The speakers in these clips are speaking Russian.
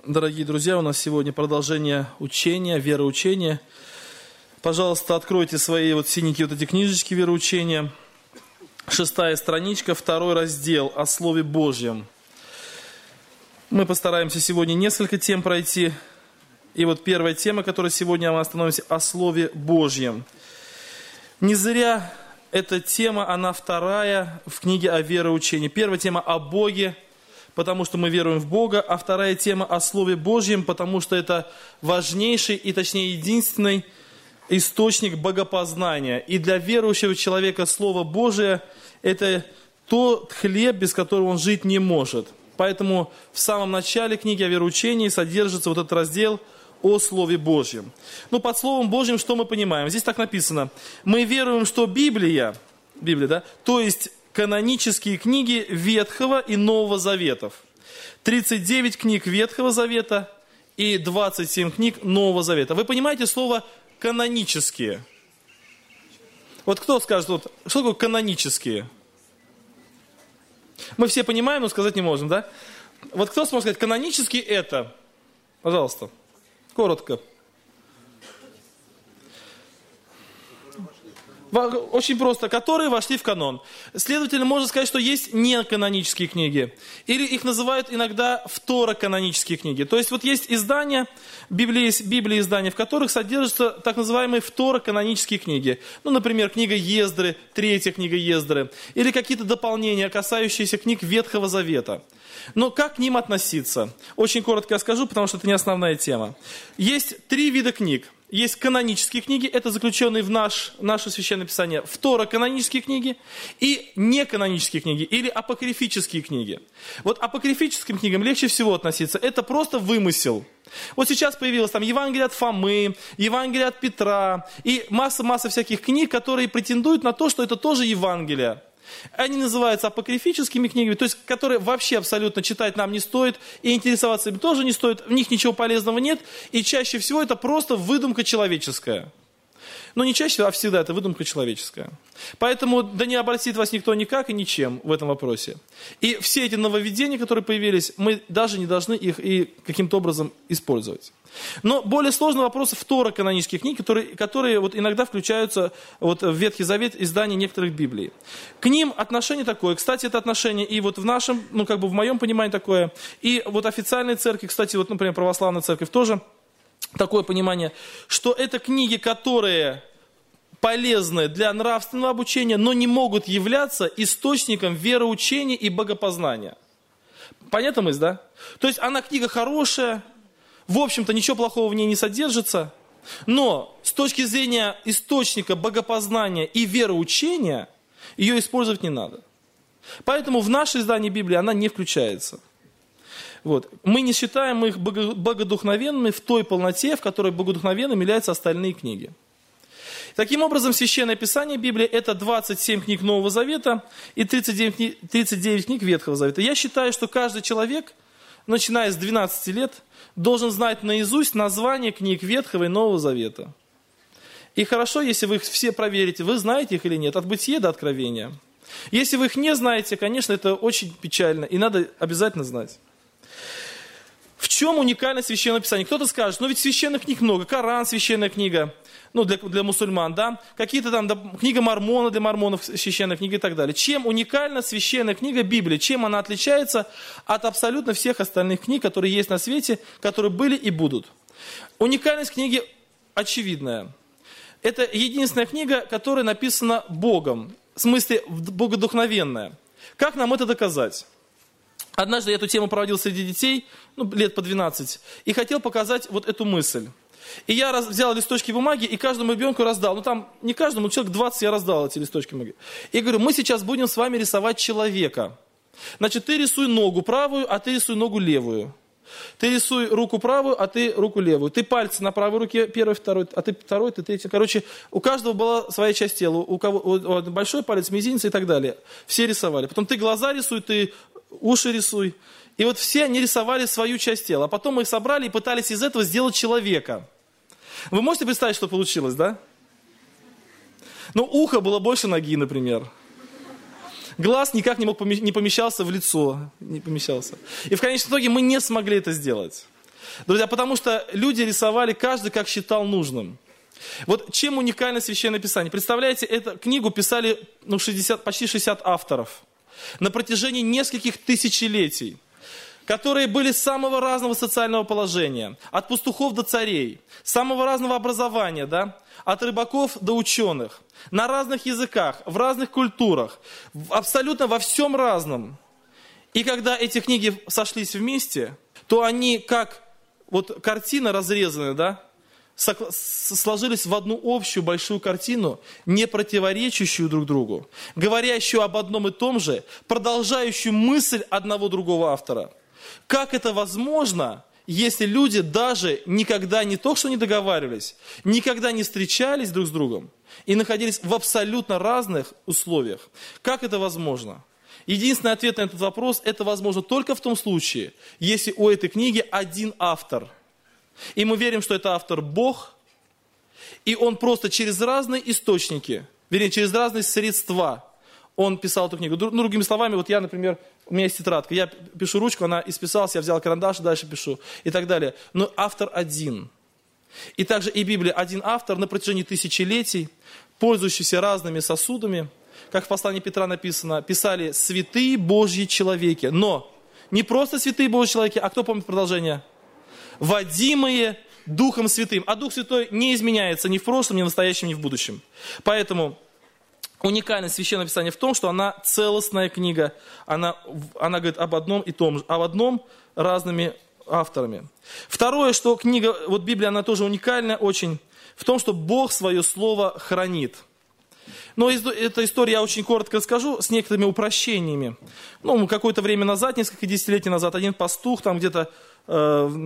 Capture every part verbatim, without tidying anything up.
Дорогие друзья, у нас сегодня продолжение учения, вероучения. Пожалуйста, откройте свои вот синенькие вот эти книжечки вероучения. Шестая страничка, второй раздел о Слове Божьем. Мы постараемся сегодня несколько тем пройти. И вот первая тема, которой сегодня мы остановимся, о Слове Божьем. Не зря эта тема, она вторая в книге о вероучении. Первая тема о Боге, потому что мы веруем в Бога, а вторая тема о Слове Божьем, потому что это важнейший и, точнее, единственный источник богопознания. И для верующего человека Слово Божие – это тот хлеб, без которого он жить не может. Поэтому в самом начале книги о вероучении содержится вот этот раздел о Слове Божьем. Ну, под Словом Божьим что мы понимаем? Здесь так написано. Мы веруем, что Библия, Библия, да, то есть канонические книги Ветхого и Нового Заветов. тридцать девять книг Ветхого Завета и двадцать семь книг Нового Завета. Вы понимаете слово «канонические»? Вот кто скажет, вот, что такое «канонические»? Мы все понимаем, но сказать не можем, да? Вот кто сможет сказать «канонические» это? Пожалуйста, коротко. Очень просто, которые вошли в канон. Следовательно, можно сказать, что есть неканонические книги. Или их называют иногда второканонические книги. То есть вот есть издания, Библии, Библии издания, в которых содержатся так называемые второканонические книги. Ну, например, книга Ездры, третья книга Ездры. Или какие-то дополнения, касающиеся книг Ветхого Завета. Но как к ним относиться? Очень коротко я скажу, потому что это не основная тема. Есть три вида книг. Есть канонические книги, это заключенные в наш, наше Священное Писание, второканонические книги и неканонические книги, или апокрифические книги. Вот апокрифическим книгам легче всего относиться, это просто вымысел. Вот сейчас появилось там Евангелие от Фомы, Евангелие от Петра и масса-масса всяких книг, которые претендуют на то, что это тоже Евангелие. Они называются апокрифическими книгами, то есть которые вообще абсолютно читать нам не стоит, и интересоваться им тоже не стоит, в них ничего полезного нет, и чаще всего это просто выдумка человеческая. Но не чаще, а всегда это выдумка человеческая. Поэтому да не обратит вас никто никак и ничем в этом вопросе. И все эти нововведения, которые появились, мы даже не должны их и каким-то образом использовать. Но более сложный вопрос второканонических книг, которые, которые вот иногда включаются вот в Ветхий Завет издания некоторых Библий. К ним отношение такое. Кстати, это отношение и вот в нашем, ну как бы в моем понимании такое, и вот официальной церкви, кстати, вот, например, православная церковь тоже такое понимание, что это книги, которые полезны для нравственного обучения, но не могут являться источником вероучения и богопознания. Понятна мысль, да? То есть она книга хорошая, в общем-то ничего плохого в ней не содержится, но с точки зрения источника богопознания и вероучения ее использовать не надо. Поэтому в наше издание Библии она не включается. Вот. Мы не считаем их богодухновенными в той полноте, в которой богодухновенными являются остальные книги. Таким образом, Священное Писание Библии – это двадцать семь книг Нового Завета и тридцать девять, тридцать девять книг Ветхого Завета. Я считаю, что каждый человек, начиная с двенадцати лет, должен знать наизусть название книг Ветхого и Нового Завета. И хорошо, если вы их все проверите, вы знаете их или нет, от Бытия до Откровения. Если вы их не знаете, конечно, это очень печально, и надо обязательно знать. В чем уникальность Священного Писания? Кто-то скажет, ну ведь священных книг много, Коран, священная книга, ну для, для мусульман, да, какие-то там, да, книга Мормона для мормонов, священная книга и так далее. Чем уникальна священная книга Библия? Чем она отличается от абсолютно всех остальных книг, которые есть на свете, которые были и будут? Уникальность книги очевидная. Это единственная книга, которая написана Богом, в смысле богодухновенная. Как нам это доказать? Однажды я эту тему проводил среди детей, ну, лет по двенадцать, и хотел показать вот эту мысль. И я раз, взял листочки бумаги и каждому ребенку раздал. Ну там не каждому, человек двадцать я раздал эти листочки бумаги. И говорю, мы сейчас будем с вами рисовать человека. Значит, ты рисуй ногу правую, а ты рисуй ногу левую. Ты рисуй руку правую, а ты руку левую. Ты пальцы на правой руке, первый, второй, а ты второй, ты третий. Короче, у каждого была своя часть тела. У кого у, большой палец, мизинец и так далее. Все рисовали. Потом ты глаза рисуй, ты уши рисуй. И вот все они рисовали свою часть тела. А потом мы их собрали и пытались из этого сделать человека. Вы можете представить, что получилось, да? Ну, ухо было больше ноги, например. Глаз никак не, мог, не помещался в лицо. Не помещался. И в конечном итоге мы не смогли это сделать. Друзья, потому что люди рисовали каждый как считал нужным. Вот чем уникально Священное Писание? Представляете, эту книгу писали ну, шестьдесят, почти шестьдесят авторов на протяжении нескольких тысячелетий, которые были самого разного социального положения, от пастухов до царей, самого разного образования, да? От рыбаков до ученых, на разных языках, в разных культурах, абсолютно во всем разном. И когда эти книги сошлись вместе, то они как вот картина разрезанная, да, сложились в одну общую большую картину, не противоречащую друг другу, говорящую об одном и том же, продолжающую мысль одного другого автора. Как это возможно, если люди даже никогда не то, что не договаривались, никогда не встречались друг с другом и находились в абсолютно разных условиях? Как это возможно? Единственный ответ на этот вопрос – это возможно только в том случае, если у этой книги один автор. И мы верим, что это автор Бог, и он просто через разные источники, вернее, через разные средства он писал эту книгу. Ну, другими словами, вот я, например, у меня есть тетрадка, я пишу ручку, она исписалась, я взял карандаш, дальше пишу и так далее. Но автор один. И также и Библия один автор на протяжении тысячелетий, пользующийся разными сосудами, как в послании Петра написано, писали святые Божьи человеки. Но не просто святые Божьи человеки, а кто помнит продолжение? Водимые Духом Святым. А Дух Святой не изменяется ни в прошлом, ни в настоящем, ни в будущем. Поэтому уникальность Священного Писания в том, что она целостная книга. Она, она говорит об одном и том же, об одном разными авторами. Второе, что книга, вот Библия, она тоже уникальна очень, в том, что Бог свое слово хранит. Но эту историю я очень коротко расскажу, с некоторыми упрощениями. Ну, какое-то время назад, несколько десятилетий назад, один пастух там где-то э,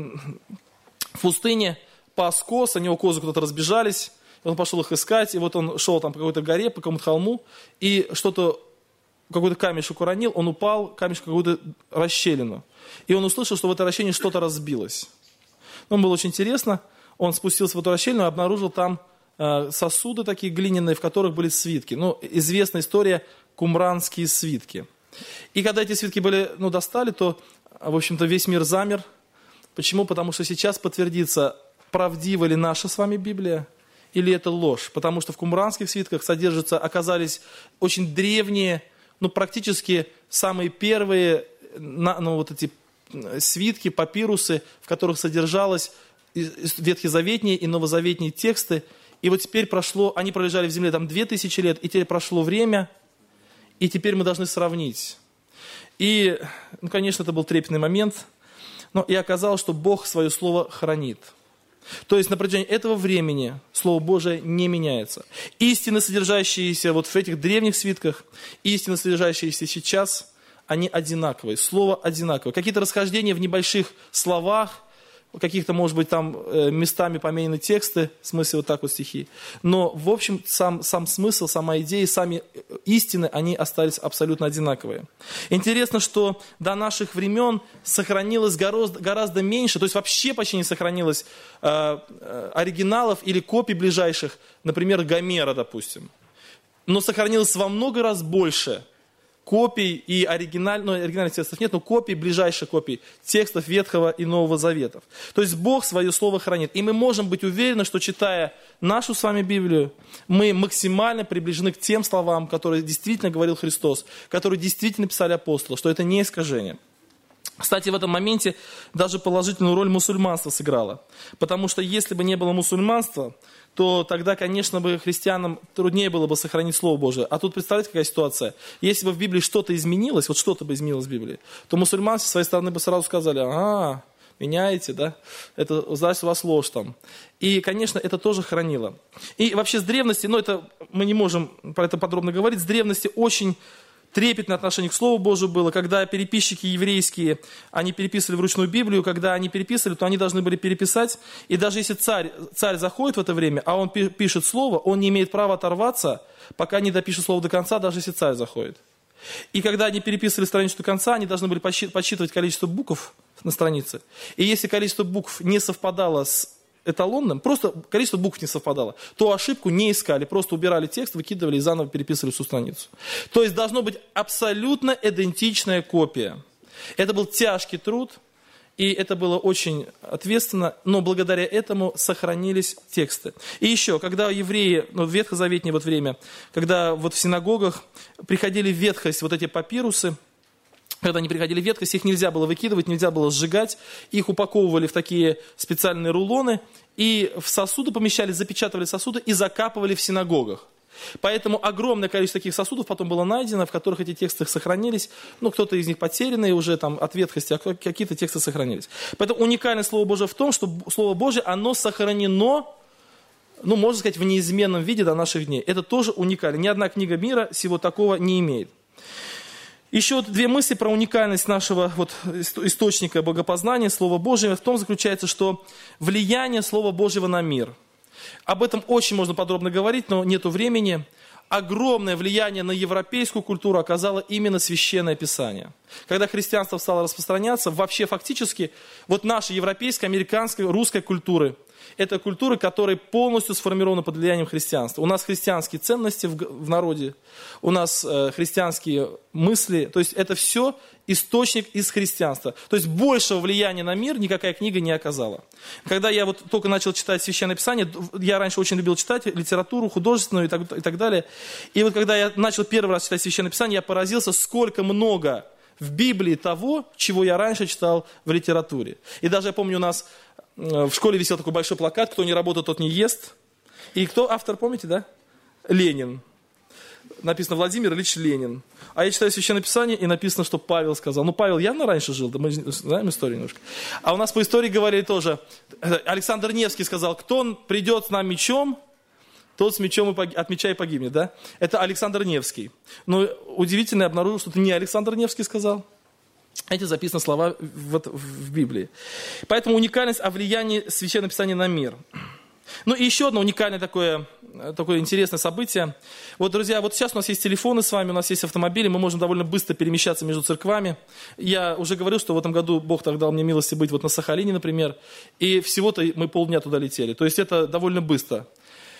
в пустыне пас коз, они у козы куда-то разбежались, он пошел их искать, и вот он шел там по какой-то горе, по какому-то холму, и что-то, какой-то камешек уронил, он упал, камешек в какую-то расщелину. И он услышал, что в этой расщелине что-то разбилось. Ему было очень интересно, он спустился в эту расщелину и обнаружил там сосуды такие глиняные, в которых были свитки. Ну, известная история кумранские свитки. И когда эти свитки были, ну, достали, то, в общем-то, весь мир замер. Почему? Потому что сейчас подтвердится, правдива ли наша с вами Библия, или это ложь. Потому что в кумранских свитках содержатся, оказались очень древние, ну, практически самые первые, ну, вот эти свитки, папирусы, в которых содержалось ветхозаветные и новозаветные тексты. И вот теперь прошло, они пролежали в земле там две тысячи лет, и теперь прошло время, и теперь мы должны сравнить. И, ну, конечно, это был трепетный момент, но и оказалось, что Бог свое слово хранит. То есть на протяжении этого времени Слово Божие не меняется. Истины, содержащиеся вот в этих древних свитках, истины, содержащиеся сейчас, они одинаковые. Слово одинаковое. Какие-то расхождения в небольших словах, каких-то, может быть, там местами поменены тексты, в смысле вот так вот стихи. Но, в общем, сам, сам смысл, сама идея, сами истины, они остались абсолютно одинаковые. Интересно, что до наших времен сохранилось гораздо, гораздо меньше, то есть вообще почти не сохранилось э, оригиналов или копий ближайших, например, Гомера, допустим. Но сохранилось во много раз больше копий и оригиналь, ну, оригинальных текстов нет, но копий, ближайших копий текстов Ветхого и Нового Заветов. То есть Бог свое слово хранит. И мы можем быть уверены, что, читая нашу с вами Библию, мы максимально приближены к тем словам, которые действительно говорил Христос, которые действительно писали апостолы, что это не искажение. Кстати, в этом моменте даже положительную роль мусульманство сыграло. Потому что если бы не было мусульманства, то тогда, конечно, бы христианам труднее было бы сохранить Слово Божие. А тут представляете, какая ситуация? Если бы в Библии что-то изменилось, вот что-то бы изменилось в Библии, то мусульмане со своей стороны бы сразу сказали: а, меняете, да? Это, значит, у вас ложь там. И, конечно, это тоже хранило. И вообще с древности, ну это мы не можем про это подробно говорить, с древности очень трепетное отношение к Слову Божию было, когда переписчики еврейские, они переписывали вручную Библию, когда они переписывали, то они должны были переписать, и даже если царь, царь заходит в это время, а он пишет слово, он не имеет права оторваться, пока не допишет слово до конца, даже если царь заходит. И когда они переписывали страницу до конца, они должны были подсчитывать количество букв на странице, и если количество букв не совпадало с эталонным, просто количество букв не совпадало, то ошибку не искали, просто убирали текст, выкидывали и заново переписывали всю страницу. То есть должно быть абсолютно идентичная копия. Это был тяжкий труд, И это было очень ответственно, но благодаря этому сохранились тексты. И еще, когда евреи, ну, в ветхозаветнее вот время, когда вот в синагогах приходили в ветхость вот эти папирусы, когда они приходили в ветхость, их нельзя было выкидывать, нельзя было сжигать, их упаковывали в такие специальные рулоны, и в сосуды помещали, запечатывали сосуды и закапывали в синагогах. Поэтому огромное количество таких сосудов потом было найдено, в которых эти тексты сохранились. Ну, кто-то из них потерянные уже там от ветхости, а какие-то тексты сохранились. Поэтому уникальность Слова Божьего в том, что Слово Божье, оно сохранено, ну, можно сказать, в неизменном виде до наших дней. Это тоже уникально. Ни одна книга мира всего такого не имеет. Еще вот две мысли про уникальность нашего вот источника богопознания, Слова Божьего. В том заключается, что влияние Слова Божьего на мир. Об этом очень можно подробно говорить, но нету времени. Огромное влияние на европейскую культуру оказало именно Священное Писание. Когда христианство стало распространяться, вообще фактически вот наша европейская, американская, русская культуры – это культуры, которые полностью сформированы под влиянием христианства. У нас христианские ценности в, в народе, у нас э, христианские мысли, то есть это все источник из христианства. То есть большего влияния на мир никакая книга не оказала. Когда я вот только начал читать Священное Писание, я раньше очень любил читать литературу художественную и так, и так далее. И вот когда я начал первый раз читать Священное Писание, я поразился, сколько много в Библии того, чего я раньше читал в литературе. И даже я помню, у нас в школе висел такой большой плакат: кто не работает, тот не ест. И кто автор, помните, да? Ленин. Написано Владимир Ильич Ленин. А я читаю Священное Писание, и написано, что Павел сказал. Ну, Павел явно раньше жил, да мы знаем историю немножко. А у нас по истории говорили тоже, Александр Невский сказал: кто придет с нам мечом, тот с мечом и пог... от меча и погибнет, да? Это Александр Невский. Но удивительно, я обнаружил, что это не Александр Невский сказал. Эти записаны слова вот в Библии. Поэтому уникальность о влиянии Священного Писания на мир. Ну и еще одно уникальное такое, такое интересное событие. Вот, друзья, вот сейчас у нас есть телефоны с вами, у нас есть автомобили, мы можем довольно быстро перемещаться между церквами. Я уже говорил, что в этом году Бог так дал мне милости быть вот на Сахалине, например, и всего-то мы полдня туда летели. То есть это довольно быстро.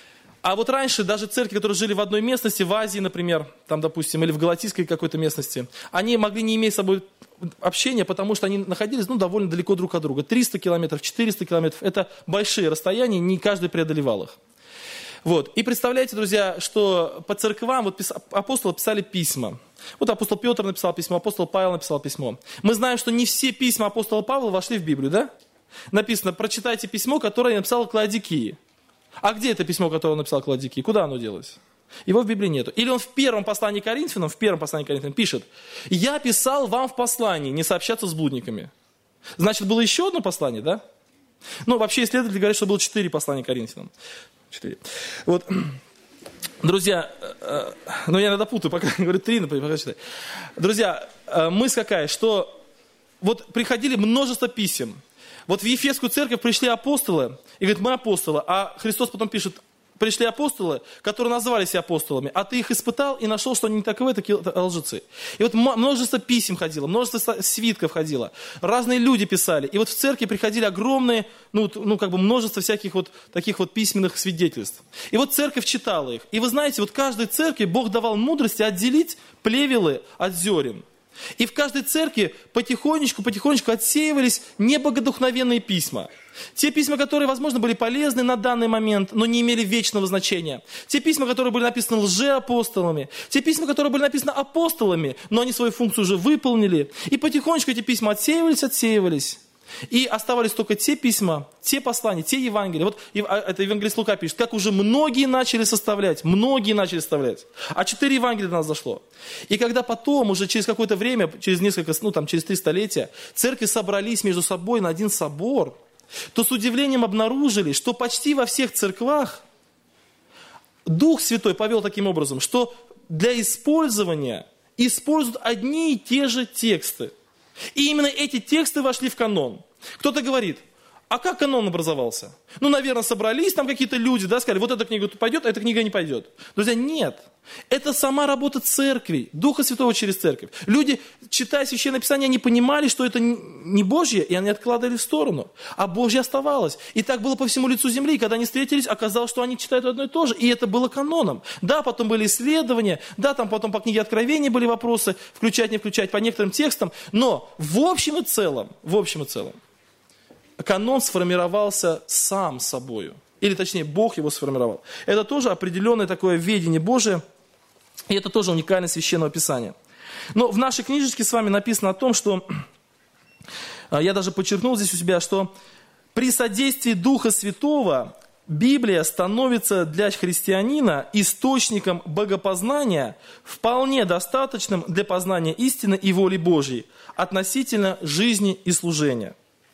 А вот раньше даже церкви, которые жили в одной местности, в Азии, например, там, допустим, или в Галатийской какой-то местности, они могли не иметь с собой общения, потому что они находились, ну, довольно далеко друг от друга. триста километров, четыреста километров – это большие расстояния, не каждый преодолевал их. Вот. И представляете, друзья, что по церквам вот апостолы писали письма. Вот апостол Петр написал письмо, апостол Павел написал письмо. Мы знаем, что не все письма апостола Павла вошли в Библию, да? Написано: прочитайте письмо, которое я написал к Лаодикии. А где это письмо, которое он написал к Лаодикии? Куда оно делось? Его в Библии нету. Или он в первом послании к Коринфянам, в первом послании к Коринфянам пишет: «Я писал вам в послании не сообщаться с блудниками». Значит, было еще одно послание, да? Ну, вообще исследователи говорят, что было четыре послания к Коринфянам. Четыре. Вот, друзья, э, ну я иногда путаю, пока говорю три, но пока читаю. Друзья, э, мысль какая, что вот приходили множество писем. Вот в Ефесскую церковь пришли апостолы, и говорят: мы апостолы. А Христос потом пишет: пришли апостолы, которые назвали себя апостолами, а ты их испытал и нашел, что они не таковы, такие лжецы. И вот множество писем ходило, множество свитков ходило, разные люди писали. И вот в церкви приходили огромные, ну, ну как бы множество всяких вот таких вот письменных свидетельств. И вот церковь читала их. И вы знаете, вот каждой церкви Бог давал мудрости отделить плевелы от зерен. И в каждой церкви потихонечку, потихонечку отсеивались небогодухновенные письма. Те письма, которые, возможно, были полезны на данный момент, но не имели вечного значения. Те письма, которые были написаны лжеапостолами. Те письма, которые были написаны апостолами, но они свою функцию уже выполнили. И потихонечку эти письма отсеивались, отсеивались. И оставались только те письма, те послания, те Евангелия. Вот это евангелист Лука пишет: как уже многие начали составлять, многие начали составлять. А четыре Евангелия до нас дошло. И когда потом, уже через какое-то время, через несколько, ну там через три столетия, церкви собрались между собой на один собор, то с удивлением обнаружили, что почти во всех церквах Дух Святой повел таким образом, что для использования используют одни и те же тексты. И именно эти тексты вошли в канон. Кто-то говорит: а как канон образовался? Ну, наверное, собрались там какие-то люди, да, сказали: вот эта книга пойдет, а эта книга не пойдет. Друзья, нет. Это сама работа церкви, Духа Святого через церковь. Люди, читая Священное Писание, они понимали, что это не Божье, и они откладывали в сторону. А Божье оставалось. И так было по всему лицу земли. И когда они встретились, оказалось, что они читают одно и то же. И это было каноном. Да, потом были исследования, да, там потом по книге Откровения были вопросы, включать, не включать, по некоторым текстам. Но в общем и целом, в общем и целом, канон сформировался сам собою. Или точнее, Бог его сформировал. Это тоже определенное такое ведение Божие. И это тоже уникальность Священного Писания. Но в нашей книжечке с вами написано о том, что, я даже подчеркнул здесь у себя, что при содействии Духа Святого Библия становится для христианина источником богопознания, вполне достаточным для познания истины и воли Божьей относительно жизни и служения.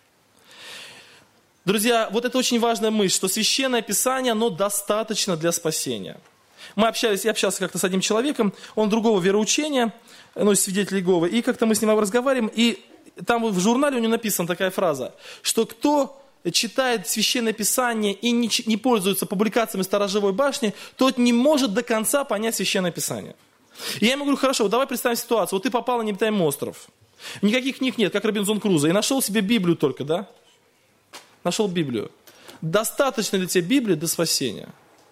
Друзья, вот это очень важная мысль, что Священное Писание, оно достаточно для спасения. Мы общались, я общался как-то с одним человеком, он другого вероучения, ну, свидетель Иеговы, и как-то мы с ним разговариваем, и там в журнале у него написана такая фраза, что кто читает Священное Писание и не, не пользуется публикациями Сторожевой башни, тот не может до конца понять Священное Писание. И я ему говорю, хорошо, вот давай представим ситуацию, вот ты попал на необитаемый остров, никаких книг нет, как Робинзон Крузо, и нашел себе Библию только, да? Нашел Библию. Достаточно ли тебе Библии для спасения?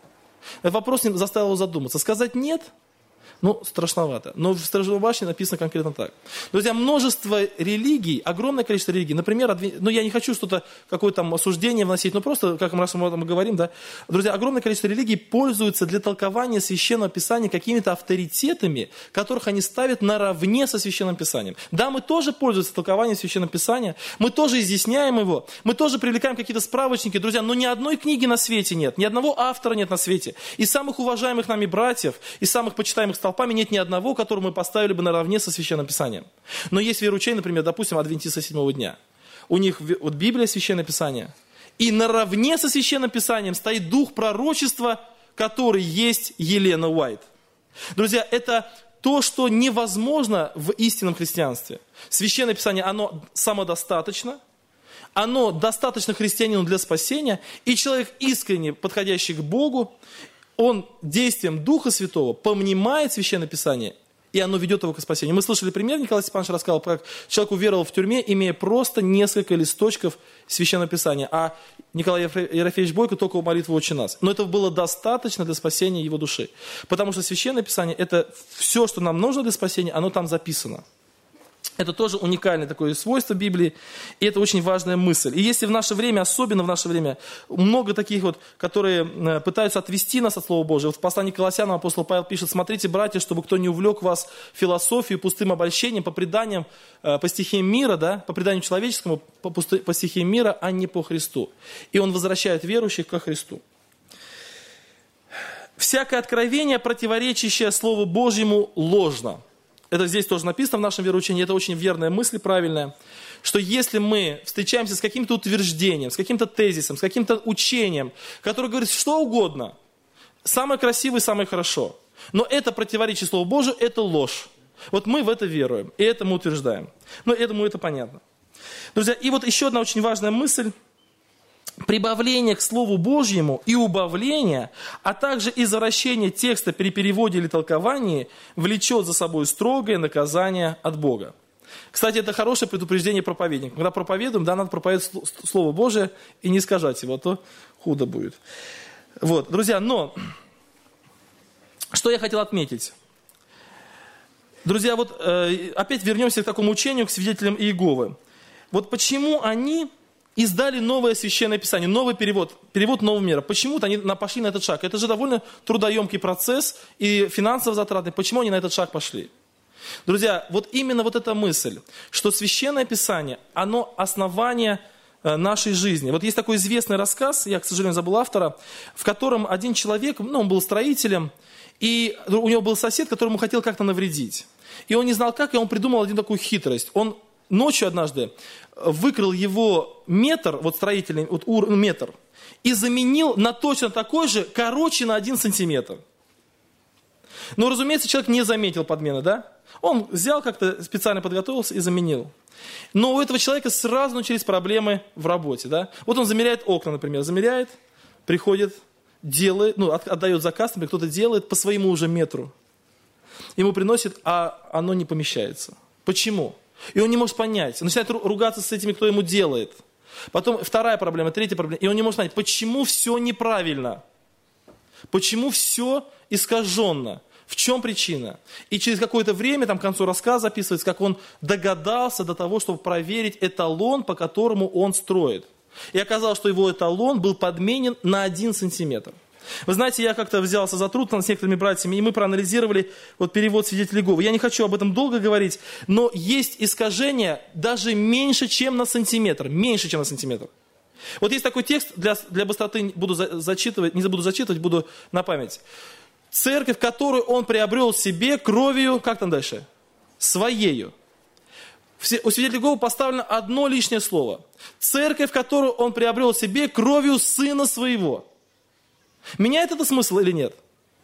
Этот вопрос заставил его задуматься. Сказать нет? Ну, страшновато. Но в Сторожевой башне написано конкретно так. Друзья, множество религий, огромное количество религий. Например, ну я не хочу что-то, какое-то там осуждение вносить, но просто, как раз мы об этом говорим, да. Друзья, огромное количество религий пользуются для толкования Священного Писания какими-то авторитетами, которых они ставят наравне со Священным Писанием. Да, мы тоже пользуемся толкованием Священного Писания, мы тоже изъясняем его, мы тоже привлекаем какие-то справочники, друзья, но ни одной книги на свете нет, ни одного автора нет на свете. И самых уважаемых нами братьев, и самых почитаемых столпами нет ни одного, которого мы поставили бы наравне со Священным Писанием. Но есть вероучения, например, допустим, адвентисты седьмого дня. У них вот Библия, Священное Писание. И наравне со Священным Писанием стоит дух пророчества, который есть Елена Уайт. Друзья, это то, что невозможно в истинном христианстве. Священное Писание, оно самодостаточно, оно достаточно христианину для спасения, и человек, искренне подходящий к Богу, он действием Духа Святого помнимает Священное Писание, и оно ведет его к спасению. Мы слышали пример, Николай Степанович рассказал, как человек уверовал в тюрьме, имея просто несколько листочков Священного Писания, а Николай Ерофеевич Бойко только молитву «Отче нас». Но это было достаточно для спасения его души, потому что Священное Писание – это все, что нам нужно для спасения, оно там записано. Это тоже уникальное такое свойство Библии, и это очень важная мысль. И если в наше время, особенно в наше время, много таких вот, которые пытаются отвести нас от Слова Божьего. Вот в послании к Колоссянам апостол Павел пишет: смотрите, братья, чтобы кто не увлек вас философией, пустым обольщением, по преданиям, по стихиям мира, да, по преданию человеческому, по, пусты, по стихиям мира, а не по Христу. И он возвращает верующих ко Христу. Всякое откровение, противоречащее Слову Божьему, ложно. Это здесь тоже написано в нашем вероучении, это очень верная мысль, правильная, что если мы встречаемся с каким-то утверждением, с каким-то тезисом, с каким-то учением, которое говорит что угодно, самое красивое, самое хорошо, но это противоречит Слову Божию, это ложь. Вот мы в это веруем, и это мы утверждаем. Но этому это понятно. Друзья, и вот еще одна очень важная мысль. Прибавление к Слову Божьему и убавление, а также извращение текста при переводе или толковании влечет за собой строгое наказание от Бога. Кстати, это хорошее предупреждение проповедника. Когда проповедуем, да, надо проповедовать Слово Божие и не искажать его, а то худо будет. Вот, друзья, но что я хотел отметить? Друзья, вот э, опять вернемся к такому учению, к свидетелям Иеговы. Вот почему они издали новое Священное Писание, новый перевод, перевод Нового мира. Почему-то они пошли на этот шаг. Это же довольно трудоемкий процесс и финансово затратный. Почему они на этот шаг пошли? Друзья, вот именно вот эта мысль, что Священное Писание, оно основание нашей жизни. Вот есть такой известный рассказ, я, к сожалению, забыл автора, в котором один человек, ну, он был строителем, и у него был сосед, которому хотел как-то навредить. И он не знал как, и он придумал один такую хитрость. Он ночью однажды выкрал его метр, вот строительный вот ур, метр, и заменил на точно такой же, короче на один сантиметр. Но, разумеется, человек не заметил подмены, да? Он взял как-то, специально подготовился и заменил. Но у этого человека сразу начались проблемы в работе, да? Вот он замеряет окна, например, замеряет, приходит, делает, ну, отдает заказ, например, кто-то делает по своему уже метру. Ему приносит, а оно не помещается. Почему? И он не может понять. Он начинает ругаться с этими, кто ему делает. Потом вторая проблема, третья проблема. И он не может понять, почему все неправильно. Почему все искаженно. В чем причина? И через какое-то время, там к концу рассказа описывается, как он догадался до того, чтобы проверить эталон, по которому он строит. И оказалось, что его эталон был подменен на один сантиметр. Вы знаете, я как-то взялся за труд с некоторыми братьями, и мы проанализировали вот перевод свидетелей Иеговы. Я не хочу об этом долго говорить, но есть искажения даже меньше, чем на сантиметр. Меньше, чем на сантиметр. Вот есть такой текст, для, для быстроты буду за, зачитывать, не буду зачитывать, буду на память. Церковь, которую он приобрел себе кровью, как там дальше? Своею. У свидетелей Иеговы поставлено одно лишнее слово. Церковь, которую он приобрел себе кровью сына своего. Меняет это смысл или нет?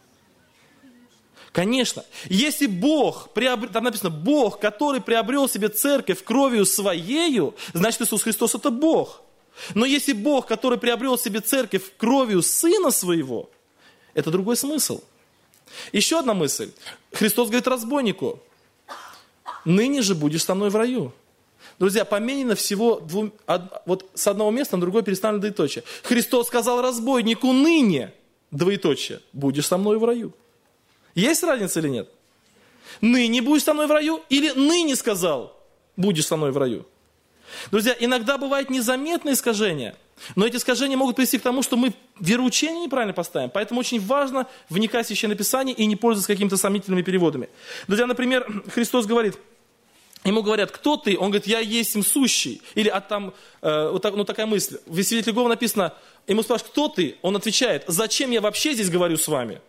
Конечно. Если Бог, приобр... там написано, Бог, который приобрел себе церковь кровью своею, значит Иисус Христос это Бог. Но если Бог, который приобрел себе церковь кровью Сына Своего, это другой смысл. Еще одна мысль. Христос говорит разбойнику, ныне же будешь со мной в раю. Друзья, поменено всего двум, од, вот с одного места на другое переставлено двоеточие. Христос сказал разбойнику ныне, двоеточие, будешь со мной в раю. Есть разница или нет? Ныне будешь со мной в раю или ныне сказал, будешь со мной в раю? Друзья, иногда бывает незаметное искажение, но эти искажения могут привести к тому, что мы вероучение неправильно поставим. Поэтому очень важно вникать в Священное Писание и не пользоваться какими-то сомнительными переводами. Друзья, например, Христос говорит, ему говорят, кто ты? Он говорит, я есть им сущий. Или а там, э, вот так, ну, такая мысль. В свидетеле Иеговы написано, ему спрашивают, кто ты? Он отвечает, зачем я вообще здесь говорю с вами?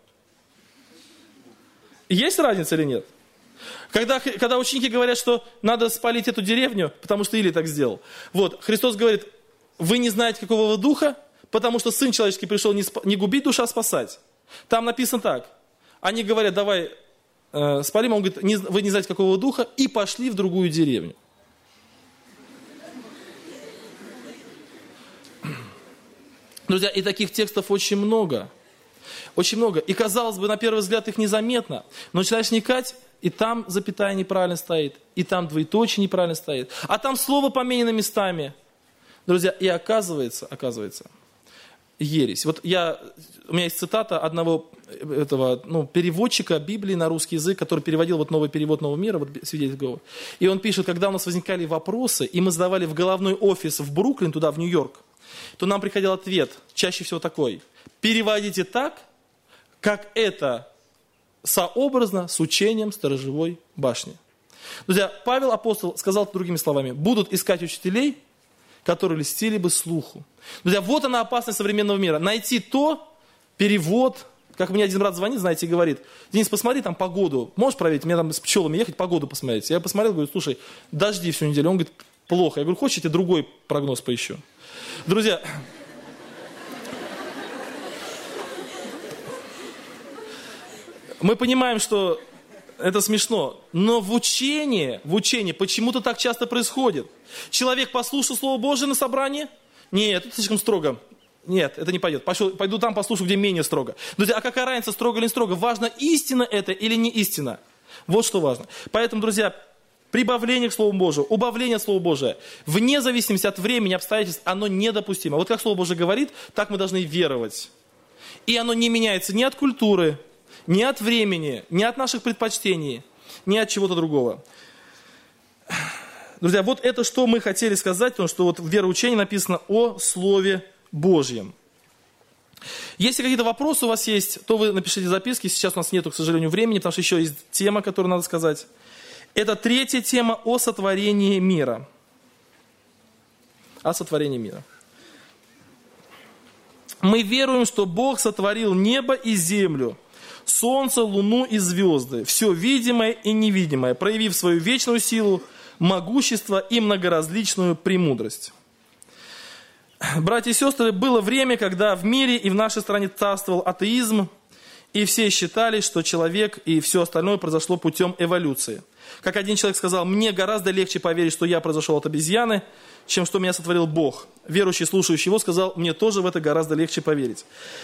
Есть разница или нет? Когда, когда ученики говорят, что надо спалить эту деревню, потому что Илия так сделал. Вот, Христос говорит, вы не знаете, какого вы духа, потому что Сын Человеческий пришел не, спа, не губить душу, а спасать. Там написано так. Они говорят, давай э, спалим. Он говорит, не, вы не знаете, какого духа, и пошли в другую деревню. Друзья, и таких текстов очень много. Очень много. И, казалось бы, на первый взгляд их незаметно. Но начинаешь вникать, и там запятая неправильно стоит, и там двоеточие неправильно стоит, а там слово поменяно местами. Друзья, и оказывается, оказывается, ересь. Вот я, у меня есть цитата одного этого, ну, переводчика Библии на русский язык, который переводил вот новый перевод Нового мира, вот свидетель Иеговы. И он пишет, когда у нас возникали вопросы, и мы сдавали в головной офис в Бруклин, туда, в Нью-Йорк, то нам приходил ответ, чаще всего такой: переводите так, как это сообразно с учением сторожевой башни. Друзья, Павел апостол сказал другими словами, будут искать учителей, которые льстили бы слуху. Друзья, вот она опасность современного мира. Найти то, перевод, как мне один брат звонит, знаете, и говорит, Денис, посмотри там погоду, можешь проверить, мне там с пчелами ехать, погоду посмотреть. Я посмотрел, говорю, слушай, дожди всю неделю. Он говорит, плохо. Я говорю, хочешь, я тебе другой прогноз поищу. Друзья, мы понимаем, что это смешно, но в учении, в учении почему-то так часто происходит. Человек послушал Слово Божие на собрании? Нет, это слишком строго. Нет, это не пойдет. Пойду, пойду там послушаю, где менее строго. Друзья, а какая разница, строго или не строго? Важно, истина это или не истина. Вот что важно. Поэтому, друзья, прибавление к Слову Божию, убавление Слова Божия, вне зависимости от времени, обстоятельств, оно недопустимо. Вот как Слово Божие говорит, так мы должны веровать. И оно не меняется ни от культуры, ни от времени, ни от наших предпочтений, ни от чего-то другого. Друзья, вот это, что мы хотели сказать, потому что вот в вероучении написано о Слове Божьем. Если какие-то вопросы у вас есть, то вы напишите записки. Сейчас у нас нету, к сожалению, времени, потому что еще есть тема, которую надо сказать. Это третья тема о сотворении мира. О сотворении мира. Мы веруем, что Бог сотворил небо и землю, солнце, луну и звезды, все видимое и невидимое, проявив свою вечную силу, могущество и многоразличную премудрость. Братья и сестры, было время, когда в мире и в нашей стране царствовал атеизм, и все считали, что человек и все остальное произошло путем эволюции. Как один человек сказал, мне гораздо легче поверить, что я произошел от обезьяны, чем что меня сотворил Бог. Верующий, слушающий его, сказал, мне тоже в это гораздо легче поверить.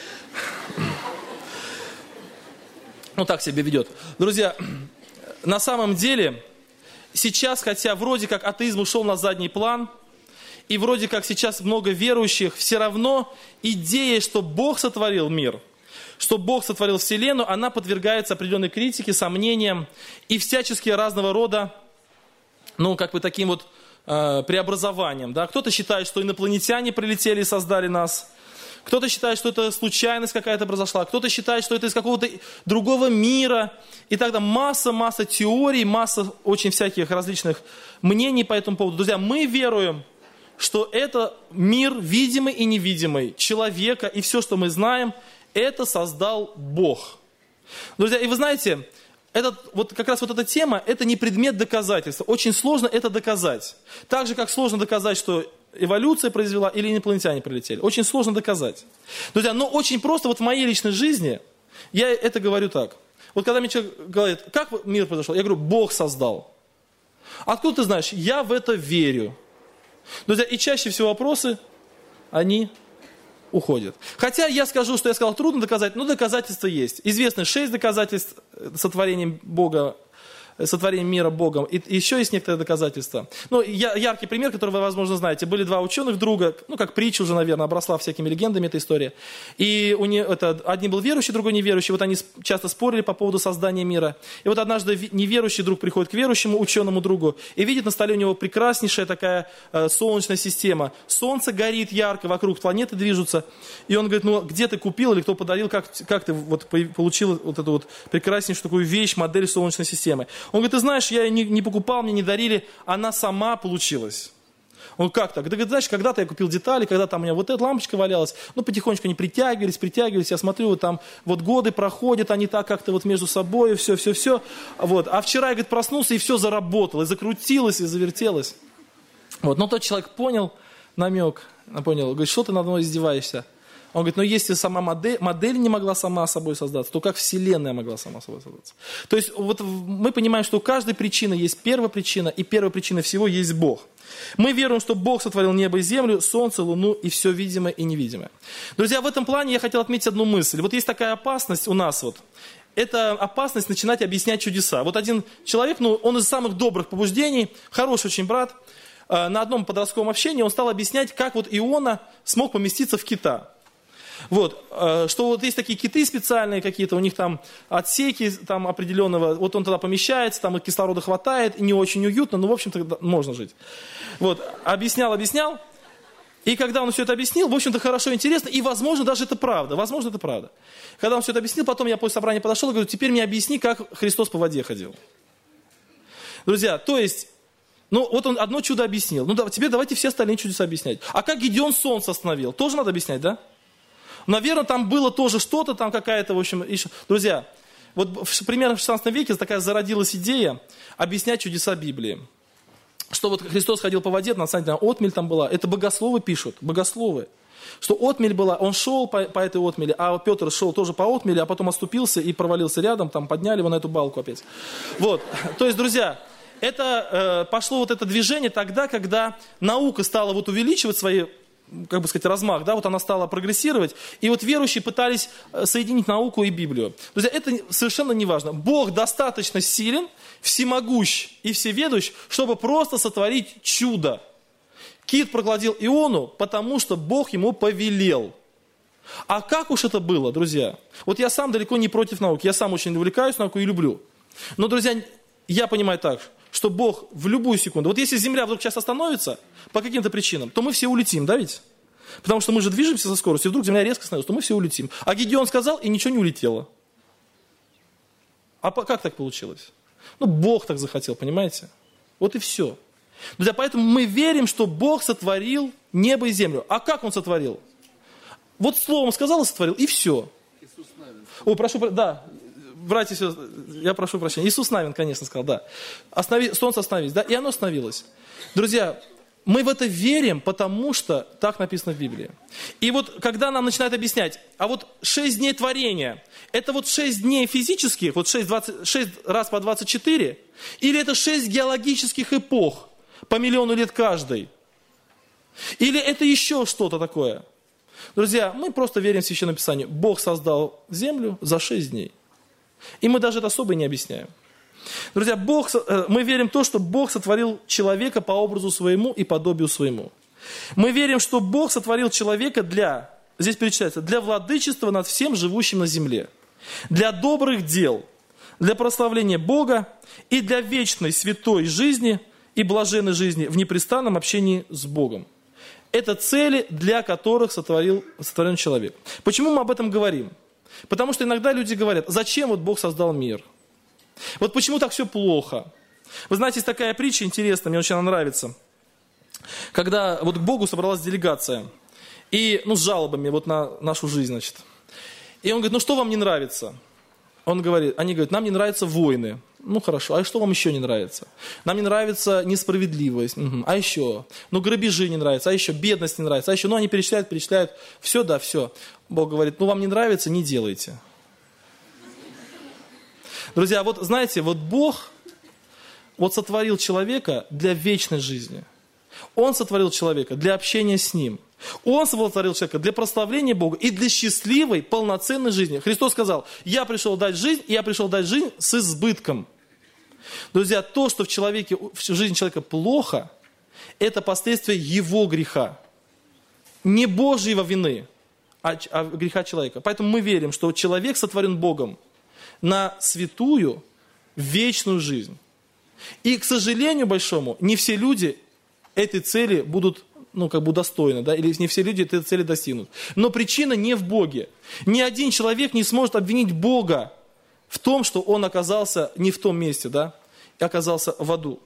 Ну, так себя ведет. Друзья, на самом деле, сейчас, хотя вроде как атеизм ушел на задний план, и вроде как сейчас много верующих, все равно идея, что Бог сотворил мир, что Бог сотворил Вселенную, она подвергается определенной критике, сомнениям, и всяческие разного рода, ну, как бы таким вот э, преобразованием. Да? Кто-то считает, что инопланетяне прилетели и создали нас. Кто-то считает, что это случайность какая-то произошла. Кто-то считает, что это из какого-то другого мира. И тогда масса-масса теорий, масса очень всяких различных мнений по этому поводу. Друзья, мы веруем, что это мир видимый и невидимый, человека, и все, что мы знаем, это создал Бог. Друзья, и вы знаете, этот, вот как раз вот эта тема, это не предмет доказательства. Очень сложно это доказать. Так же, как сложно доказать, что эволюция произвела или инопланетяне прилетели. Очень сложно доказать. Друзья, но очень просто вот в моей личной жизни, я это говорю так. Вот когда мне человек говорит, как мир произошел, я говорю, Бог создал. Откуда ты знаешь? Я в это верю. Друзья, и чаще всего вопросы, они уходят. Хотя я скажу, что я сказал, трудно доказать, но доказательства есть. Известно шесть доказательств сотворения Бога, сотворением мира Богом. И еще есть некоторые доказательства. Ну, я, яркий пример, который вы, возможно, знаете. Были два ученых друга, ну, как притча уже, наверное, обросла всякими легендами эта история. И у них, это, один был верующий, другой неверующий. Вот они часто спорили по поводу создания мира. И вот однажды неверующий друг приходит к верующему ученому другу и видит на столе у него прекраснейшая такая э, солнечная система. Солнце горит ярко, вокруг планеты движутся. И он говорит, ну, где ты купил или кто подарил, как, как ты вот получил вот эту вот прекраснейшую такую вещь, модель солнечной системы? Он говорит, ты знаешь, я ее не, не покупал, мне не дарили, она сама получилась. Он говорит, как так? Ты знаешь, когда-то я купил детали, когда там у меня вот эта лампочка валялась, ну, потихонечку они притягивались, притягивались, я смотрю, вот там вот годы проходят, они так как-то вот между собой, все, все, все. Вот. А вчера, я, говорит, проснулся, и все заработало, и закрутилось, и завертелось. Вот. Но тот человек понял намек, понял, говорит, что ты надо мной издеваешься? Он говорит, ну если сама модель, модель не могла сама собой создаться, то как Вселенная могла сама собой создаться? То есть вот мы понимаем, что у каждой причины есть первопричина, и первопричина всего есть Бог. Мы веруем, что Бог сотворил небо и землю, солнце, луну и все видимое и невидимое. Друзья, в этом плане я хотел отметить одну мысль. Вот есть такая опасность у нас вот. Это опасность начинать объяснять чудеса. Вот один человек, ну он из самых добрых побуждений, хороший очень брат, на одном подростковом общении он стал объяснять, как вот Иона смог поместиться в кита. Вот, что вот есть такие киты специальные какие-то, у них там отсеки там определенного, вот он туда помещается, там и кислорода хватает, и не очень уютно, но в общем-то можно жить. Вот, объяснял, объяснял, и когда он все это объяснил, в общем-то хорошо, интересно, и возможно даже это правда, возможно это правда. Когда он все это объяснил, потом я после собрания подошел и говорю, теперь мне объясни, как Христос по воде ходил. Друзья, то есть, ну вот он одно чудо объяснил, ну да, теперь давайте все остальные чудеса объяснять. А как Гедеон солнце остановил, тоже надо объяснять, да? Наверное, там было тоже что-то, там какая-то, в общем, еще. Друзья, вот примерно в шестнадцатом веке такая зародилась идея объяснять чудеса Библии. Что вот Христос ходил по воде, на самом деле отмель там была. Это богословы пишут, богословы. Что отмель была, он шел по, по этой отмели, а Петр шел тоже по отмели, а потом оступился и провалился рядом, там подняли его на эту балку опять. Вот, то есть, друзья, это э, пошло вот это движение тогда, когда наука стала вот увеличивать свои, как бы сказать, размах, да, вот она стала прогрессировать, и вот верующие пытались соединить науку и Библию. Друзья, это совершенно не важно. Бог достаточно силен, всемогущ и всеведущ, чтобы просто сотворить чудо. Кит проглотил Иону, потому что Бог ему повелел. А как уж это было, друзья? Вот я сам далеко не против науки, я сам очень увлекаюсь наукой и люблю. Но, друзья, я понимаю так, что Бог в любую секунду, вот если Земля вдруг сейчас остановится по каким-то причинам, то мы все улетим, да ведь? Потому что мы же движемся со скоростью, и вдруг Земля резко остановится, то мы все улетим. А Гедеон сказал, и ничего не улетело. А как так получилось? Ну, Бог так захотел, понимаете? Вот и все. Друзья, поэтому мы верим, что Бог сотворил небо и землю. А как Он сотворил? Вот словом сказал и сотворил, и все. Иисус Навин. О, прошу, да. Братья и сестры, я прошу прощения. Иисус Навин, конечно, сказал, да. Останови, солнце остановилось, да, и оно остановилось. Друзья, мы в это верим, потому что так написано в Библии. И вот, когда нам начинают объяснять, а вот шесть дней творения, это вот шесть дней физических, вот шесть, двадцать, шесть раз по двадцать четыре, или это шесть геологических эпох, по миллиону лет каждой, или это еще что-то такое. Друзья, мы просто верим в Священное Писание. Бог создал землю за шесть дней. И мы даже это особо не объясняем. Друзья, Бог, мы верим в то, что Бог сотворил человека по образу своему и подобию своему. Мы верим, что Бог сотворил человека для, здесь перечисляется, для владычества над всем живущим на земле, для добрых дел, для прославления Бога и для вечной святой жизни и блаженной жизни в непрестанном общении с Богом. Это цели, для которых сотворил, сотворен человек. Почему мы об этом говорим? Потому что иногда люди говорят, зачем вот Бог создал мир? Вот почему так все плохо? Вы знаете, есть такая притча интересная, мне очень она нравится. Когда вот к Богу собралась делегация, и, ну, с жалобами вот на нашу жизнь, значит. И он говорит, ну что вам не нравится? Он говорит, они говорят, нам не нравятся войны. Ну хорошо, а что вам еще не нравится? Нам не нравится несправедливость. Угу. А еще? Ну грабежи не нравятся, а еще бедность не нравится. А еще, ну они перечисляют, перечисляют. Все, да, все. Бог говорит, ну вам не нравится, не делайте. Друзья, вот знаете, вот Бог вот сотворил человека для вечной жизни. Он сотворил человека для общения с Ним. Он сотворил человека для прославления Бога и для счастливой, полноценной жизни. Христос сказал, я пришел дать жизнь, и я пришел дать жизнь с избытком. Друзья, то, что в человеке, в жизни человека плохо, это последствия его греха. Не Божьего вины, а, а греха человека. Поэтому мы верим, что человек сотворен Богом на святую, вечную жизнь. И, к сожалению большому, не все люди этой цели будут, ну, как бы достойны, да, или не все люди этой цели достигнут. Но причина не в Боге. Ни один человек не сможет обвинить Бога в том, что он оказался не в том месте, да, и оказался в аду.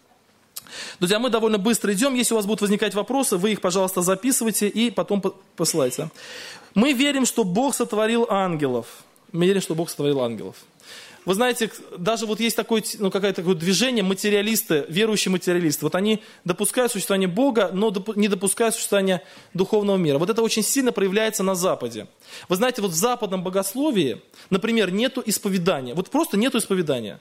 Друзья, мы довольно быстро идем. Если у вас будут возникать вопросы, вы их, пожалуйста, записывайте и потом посылайте. Мы верим, что Бог сотворил ангелов. Мы верим, что Бог сотворил ангелов. Вы знаете, даже вот есть такое, ну, какое-то такое движение, материалисты, верующие материалисты. Вот они допускают существование Бога, но не допускают существования духовного мира. Вот это очень сильно проявляется на Западе. Вы знаете, вот в западном богословии, например, нету исповедания. Вот просто нету исповедания.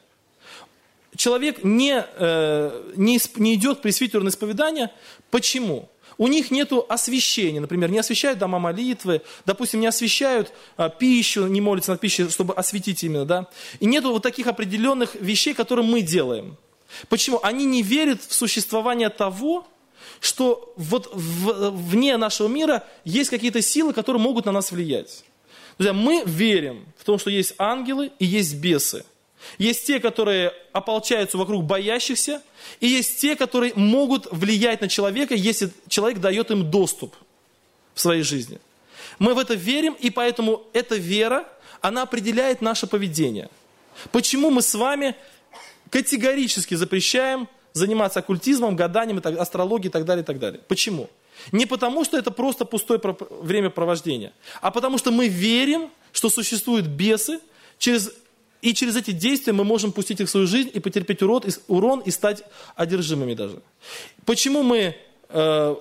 Человек не, э, не, не идет в пресвитерное исповедание. Почему? У них нет освящения, например, не освящают дома молитвы, допустим, не освящают а, пищу, не молятся над пищей, чтобы осветить именно, да. И нет вот таких определенных вещей, которые мы делаем. Почему? Они не верят в существование того, что вот в, вне нашего мира есть какие-то силы, которые могут на нас влиять. Друзья, мы верим в том, что есть ангелы и есть бесы. Есть те, которые ополчаются вокруг боящихся, и есть те, которые могут влиять на человека, если человек дает им доступ в своей жизни. Мы в это верим, и поэтому эта вера, она определяет наше поведение. Почему мы с вами категорически запрещаем заниматься оккультизмом, гаданием, астрологией и так далее, и так далее? Почему? Не потому, что это просто пустое времяпровождение, а потому что мы верим, что существуют бесы, через И через эти действия мы можем пустить их в свою жизнь и потерпеть урод, урон и стать одержимыми даже. Почему мы э,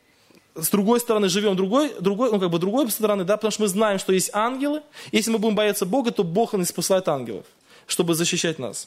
с другой стороны живем другой, другой, ну, как бы другой стороны, да, потому что мы знаем, что есть ангелы. Если мы будем бояться Бога, то Бог Он посылает ангелов, чтобы защищать нас.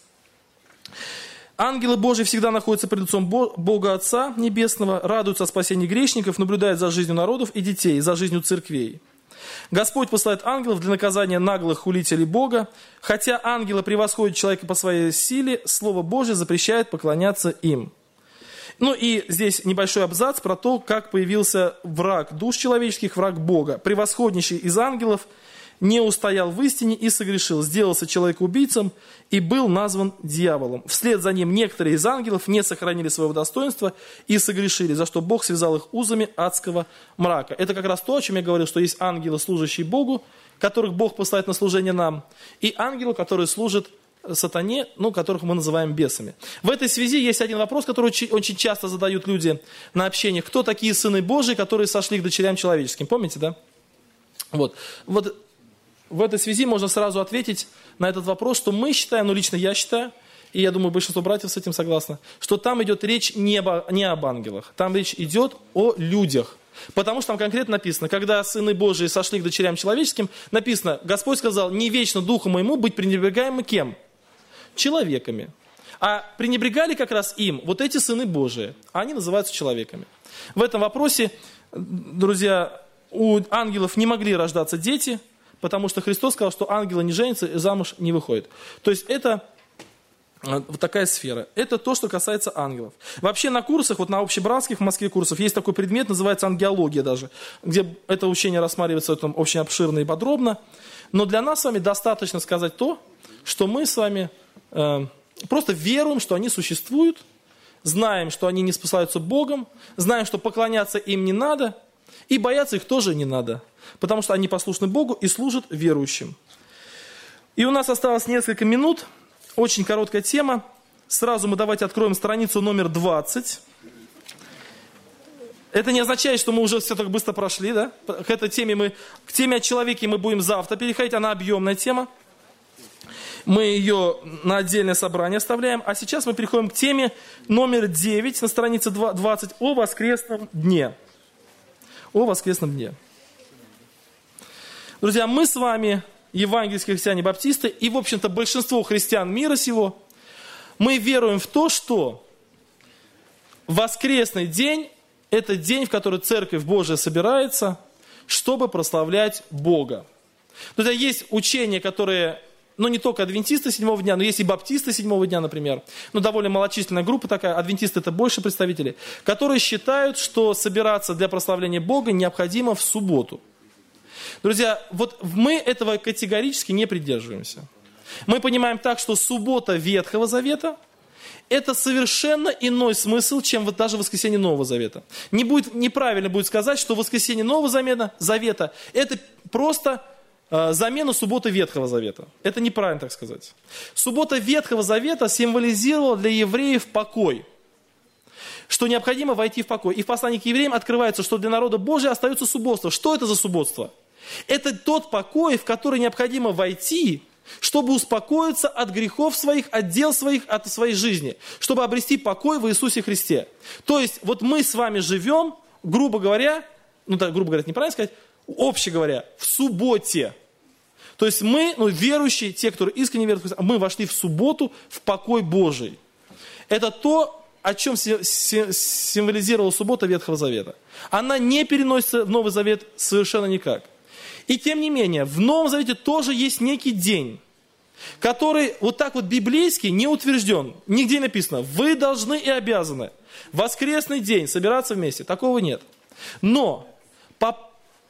Ангелы Божьи всегда находятся пред лицом Бога Отца Небесного, радуются о спасении грешников, наблюдают за жизнью народов и детей, за жизнью церквей. Господь посылает ангелов для наказания наглых хулителей Бога. Хотя ангелы превосходят человека по своей силе, Слово Божье запрещает поклоняться им. Ну и здесь небольшой абзац про то, как появился враг душ человеческих, враг Бога. Превосходнейший из ангелов не устоял в истине и согрешил, сделался человекоубийцем и был назван дьяволом. Вслед за ним некоторые из ангелов не сохранили своего достоинства и согрешили, за что Бог связал их узами адского мрака. Это как раз то, о чем я говорил, что есть ангелы, служащие Богу, которых Бог посылает на служение нам, и ангелы, которые служат сатане, ну, которых мы называем бесами. В этой связи есть один вопрос, который очень, очень часто задают люди на общениях. Кто такие сыны Божии, которые сошли к дочерям человеческим? Помните, да? Вот. Вот. В этой связи можно сразу ответить на этот вопрос, что мы считаем, ну лично я считаю, и я думаю, большинство братьев с этим согласны, что там идет речь не об, не об ангелах, там речь идет о людях. Потому что там конкретно написано, когда сыны Божии сошли к дочерям человеческим, написано, Господь сказал, не вечно духу моему быть пренебрегаемым кем? Человеками. А пренебрегали как раз им вот эти сыны Божии, а они называются человеками. В этом вопросе, друзья, у ангелов не могли рождаться дети, потому что Христос сказал, что ангелы не женятся и замуж не выходят. То есть это вот такая сфера. Это то, что касается ангелов. Вообще на курсах, вот на общебратских в Москве курсах, есть такой предмет, называется ангеология даже, где это учение рассматривается там, очень обширно и подробно. Но для нас с вами достаточно сказать то, что мы с вами э, просто веруем, что они существуют, знаем, что они не спасаются Богом, знаем, что поклоняться им не надо, и бояться их тоже не надо, потому что они послушны Богу и служат верующим. И у нас осталось несколько минут, очень короткая тема. Сразу мы давайте откроем страницу номер двадцать. Это не означает, что мы уже все так быстро прошли, да? К этой теме мы, к теме о человеке мы будем завтра переходить, она объемная тема. Мы ее на отдельное собрание оставляем. А сейчас мы переходим к теме номер девять на странице двадцать о воскресном дне. О воскресном дне. Друзья, мы с вами, евангельские христиане-баптисты, и, в общем-то, большинство христиан мира сего, мы веруем в то, что воскресный день – это день, в который Церковь Божия собирается, чтобы прославлять Бога. Друзья, есть учения, которые, ну не только адвентисты седьмого дня, но есть и баптисты седьмого дня, например. Ну, довольно малочисленная группа такая, адвентисты – это больше представителей, которые считают, что собираться для прославления Бога необходимо в субботу. Друзья, вот мы этого категорически не придерживаемся. Мы понимаем так, что суббота Ветхого Завета – это совершенно иной смысл, чем вот даже воскресенье Нового Завета. Не будет, неправильно будет сказать, что воскресенье Нового Завета, Завета – это просто э, замена субботы Ветхого Завета. Это неправильно так сказать. Суббота Ветхого Завета символизировала для евреев покой, что необходимо войти в покой. И в послании к евреям открывается, что для народа Божия остается субботство. Что это за субботство? Это тот покой, в который необходимо войти, чтобы успокоиться от грехов своих, от дел своих, от своей жизни, чтобы обрести покой в Иисусе Христе. То есть, вот мы с вами живем, грубо говоря, ну да, грубо говоря, это неправильно сказать, обще говоря, в субботе. То есть мы, ну, верующие, те, которые искренне верят в Христа, мы вошли в субботу, в покой Божий. Это то, о чем символизировала суббота Ветхого Завета. Она не переносится в Новый Завет совершенно никак. И тем не менее, в Новом Завете тоже есть некий день, который вот так вот библейски не утвержден. Нигде написано, вы должны и обязаны в воскресный день собираться вместе. Такого нет. Но по,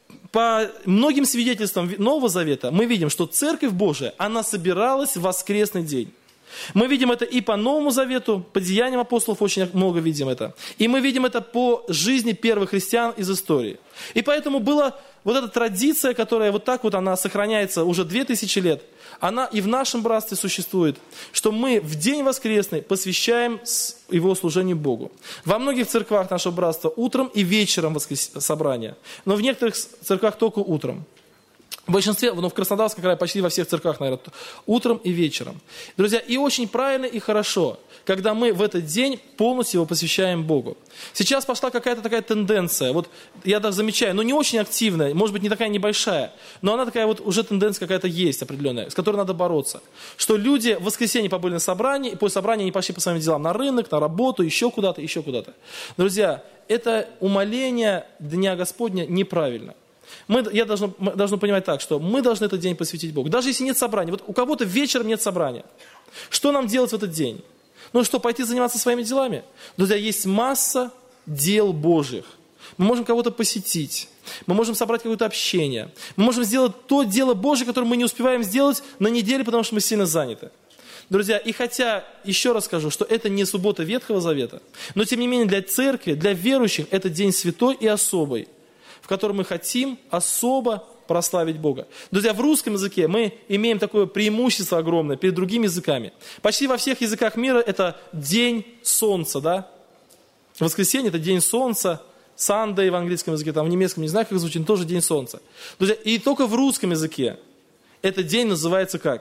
по многим свидетельствам Нового Завета мы видим, что Церковь Божия, она собиралась в воскресный день. Мы видим это и по Новому Завету, по деяниям апостолов очень много видим это. И мы видим это по жизни первых христиан из истории. И поэтому была вот эта традиция, которая вот так вот она сохраняется уже две тысячи лет, она и в нашем братстве существует, что мы в день воскресный посвящаем его служению Богу. Во многих церквах нашего братства утром и вечером воскрес... собрания, но в некоторых церквах только утром. В большинстве, ну, в Краснодарском крае почти во всех церквах, наверное, утром и вечером. Друзья, и очень правильно и хорошо, когда мы в этот день полностью его посвящаем Богу. Сейчас пошла какая-то такая тенденция, вот я даже замечаю, но не очень активная, может быть, не такая небольшая, но она такая вот уже тенденция какая-то есть определенная, с которой надо бороться. Что люди в воскресенье побыли на собрании, и после собрания они пошли по своим делам на рынок, на работу, еще куда-то, еще куда-то. Друзья, это умаление Дня Господня неправильно. Мы, я должен, мы должны понимать так, что мы должны этот день посвятить Богу. Даже если нет собрания. Вот у кого-то вечером нет собрания. Что нам делать в этот день? Ну что, пойти заниматься своими делами? Друзья, есть масса дел Божьих. Мы можем кого-то посетить. Мы можем собрать какое-то общение. Мы можем сделать то дело Божье, которое мы не успеваем сделать на неделе, потому что мы сильно заняты. Друзья, и хотя, еще раз скажу, что это не суббота Ветхого Завета, но тем не менее для церкви, для верующих, это день святой и особый, в котором мы хотим особо прославить Бога. Друзья, в русском языке мы имеем такое преимущество огромное перед другими языками. Почти во всех языках мира это день солнца, да? Воскресенье это день солнца, Sunday в английском языке, там в немецком не знаю, как звучит, но тоже день солнца. Друзья, и только в русском языке этот день называется как?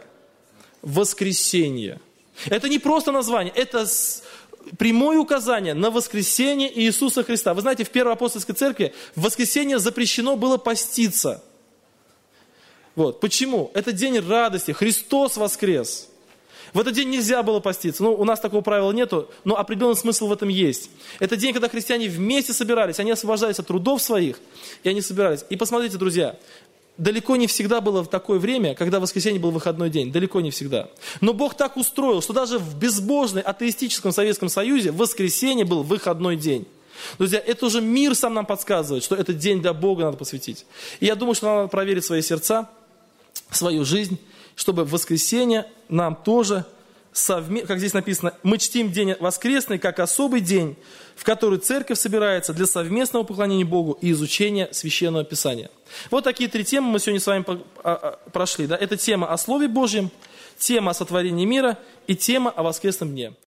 Воскресенье. Это не просто название, это прямое указание на воскресение Иисуса Христа. Вы знаете, в Первой апостольской церкви в воскресенье запрещено было поститься. Вот. Почему? Это день радости. Христос воскрес. В этот день нельзя было поститься. Ну, у нас такого правила нету, но определенный смысл в этом есть. Это день, когда христиане вместе собирались, они освобождались от трудов своих, и они собирались. И посмотрите, друзья, далеко не всегда было в такое время, когда воскресенье был выходной день. Далеко не всегда. Но Бог так устроил, что даже в безбожной атеистическом Советском Союзе воскресенье был выходной день. Друзья, это уже мир сам нам подсказывает, что этот день для Бога надо посвятить. И я думаю, что нам надо проверить свои сердца, свою жизнь, чтобы в воскресенье нам тоже совме... как здесь написано, мы чтим день воскресный как особый день, в который церковь собирается для совместного поклонения Богу и изучения Священного Писания. Вот такие три темы мы сегодня с вами прошли. Да? Это тема о Слове Божьем, тема о сотворении мира и тема о воскресном дне.